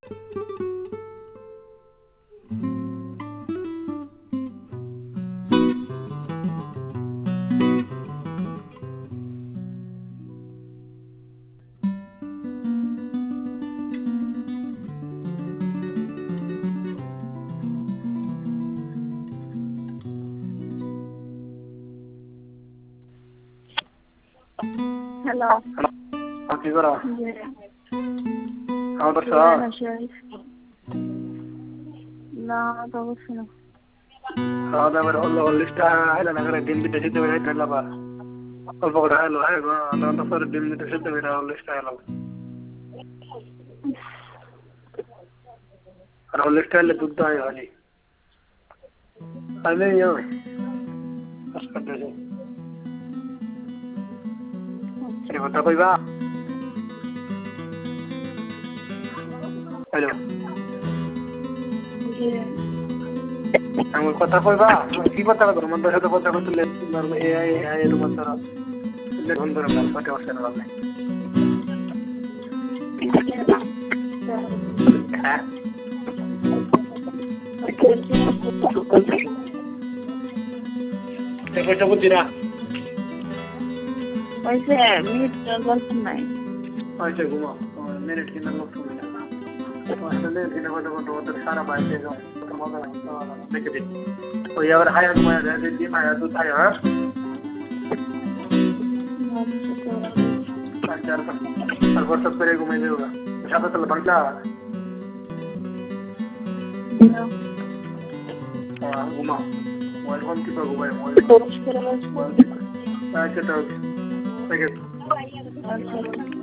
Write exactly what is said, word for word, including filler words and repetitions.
Hello. हाँ की करा हाँ बस ना तो कुछ नहीं हाँ तो मेरे होल होल लिस्ट है ना अगर दिन भी देखते हुए कर ला बा और बहुत है लो है ना तो फिर दिन भी देखते हुए होल लिस्ट है लो और होल लिस्ट है ले दूध है वाली अरे यो बस कर दे अरे बता कोई बा हेलो हम কথা কইবা কি কথা কইবা মন তো কথা কইলে এআই এআই এর মত ले বন্ধ করে না কথা বলতে না হ্যাঁ দেখো তো বুঝিরা वैसे मिनट गलत नहीं अच्छा घुमा मिनट की नंबर सुन ले तो असले दिन को तो तो सारा बात है जो तो मगर देख दे तो यार हाय मैं दे दी मैं तो था यार चार पर और सब करे घूमे देगा ज्यादा तो बंगला हां घुमा वेलकम की पर घुमाए मोबाइल अच्छा तो ठीक है